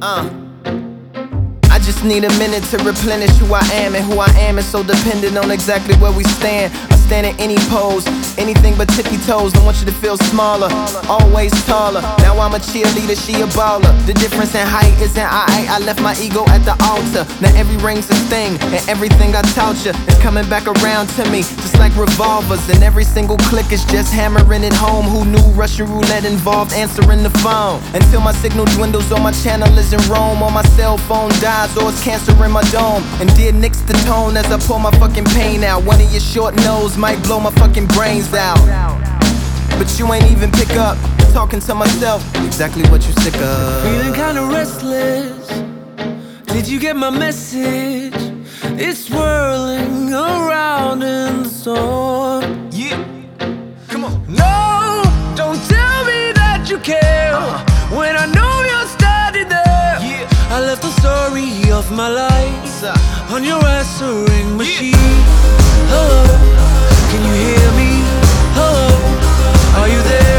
I just need a minute to replenish who I am, and who I am is so dependent on exactly where we stand. I stand in any pose, anything but tippy toes. Don't want you to feel smaller, always taller. Now I'm a cheerleader, she a baller. The difference in height isn't I left my ego at the altar. Now every ring's a thing, and everything I taught you is coming back around to me, just like revolvers. And every single click is just hammering it home. Who knew Russian roulette involved answering the phone? Until my signal dwindles or my channel is in Rome, or my cell phone dies, or it's cancer in my dome. And dear nicks the tone as I pour my fucking pain out. One of your short nose might blow my fucking brains out, but you ain't even pick up. Talking to myself, exactly what you sick of. Feeling kinda restless. Did you get my message? It's swirling around in the storm. Yeah, come on. No, don't tell me that you care when I know you're standing there. Yeah. I left the story of my life on your answering machine. Hello, can you hear me? Hello, are you there?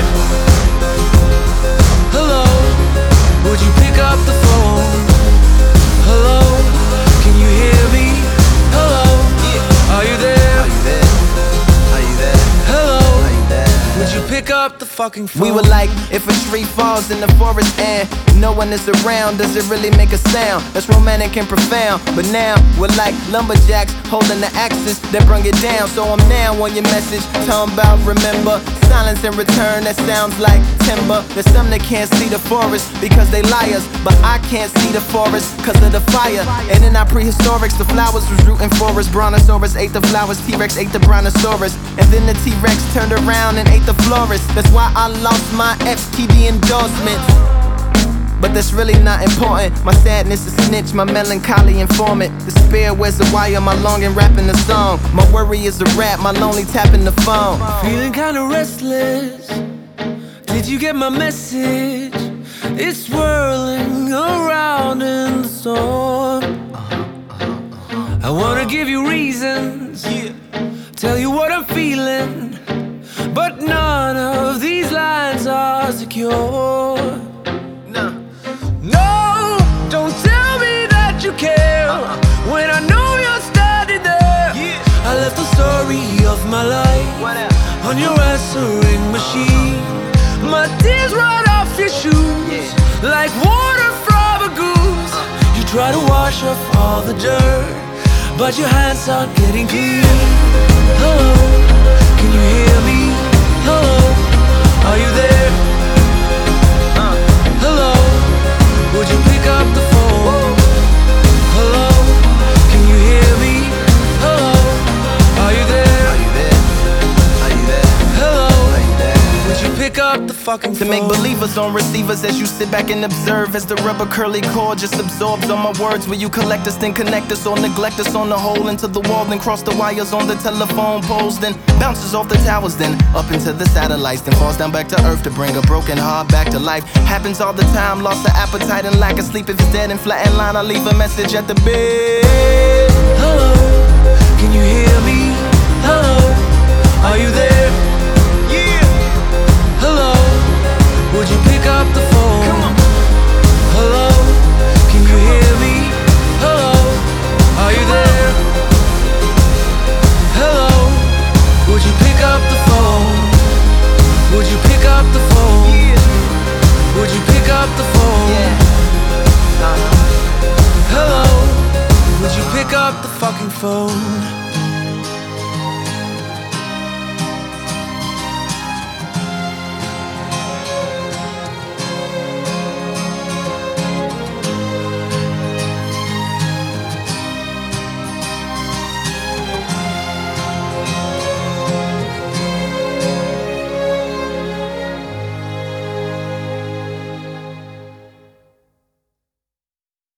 Hello, would you pick up the phone? Hello, can you hear me? Hello, are you there? Are you there? Are you there? Hello, Are you there? would you pick up the fucking phone? We were like, if a tree falls in the forest and no one is around, does it really make a sound? That's romantic and profound. But now we're like lumberjacks holding the axes that bring it down. So I'm now on your message, talking about remember. Silence in return, that sounds like timber. There's some that can't see the forest because they liars, but I can't see the forest cause of the fire. And in our prehistorics, the flowers was rooting for us. Brontosaurus ate the flowers, T-Rex ate the brontosaurus, and then the T-Rex turned around and ate the florist. That's why I lost my FTD endorsement, but that's really not important. My sadness is snitch, my melancholy informant. Despair wears a wire, my longing rapping the song. My worry is a rap, my lonely tapping the phone. Feeling kinda restless. Did you get my message? It's swirling around in the storm. I wanna give you reasons, tell you what I'm feeling, but none of these lines are secure. No, don't tell me that you care when I know you're standing there. I left the story of my life on your answering machine. My tears run off your shoes like water from a goose. You try to wash off all the dirt, but your hands aren't getting clean. Hello, can you hear me? Hello, are you there? Hello, would you pick up the phone? Hello, can you hear me? Hello, are you there? Are you there? Are you there? Hello, Are you there? would you pick up the fucking To phone? make believers on receivers as you sit back and observe, as the rubber curly cord just absorbs all my words. Will you collect us, then connect us, or neglect us on the hole into the wall, then cross the wires on the telephone poles, then bounces off the towers, then up into the satellites, then falls down back to earth to bring a broken heart back to life. Happens all the time, lost of appetite and lack of sleep. If it's dead and flat in line, I leave a message at the bed. Hello, can you hear me? Hello, are you there? Hello, would you pick up the phone? Hello, can you hear me? Hello, are you there? Hello, would you pick up the phone? Would you pick up the phone? Would you pick up the phone? Hello, would you pick up the fucking phone?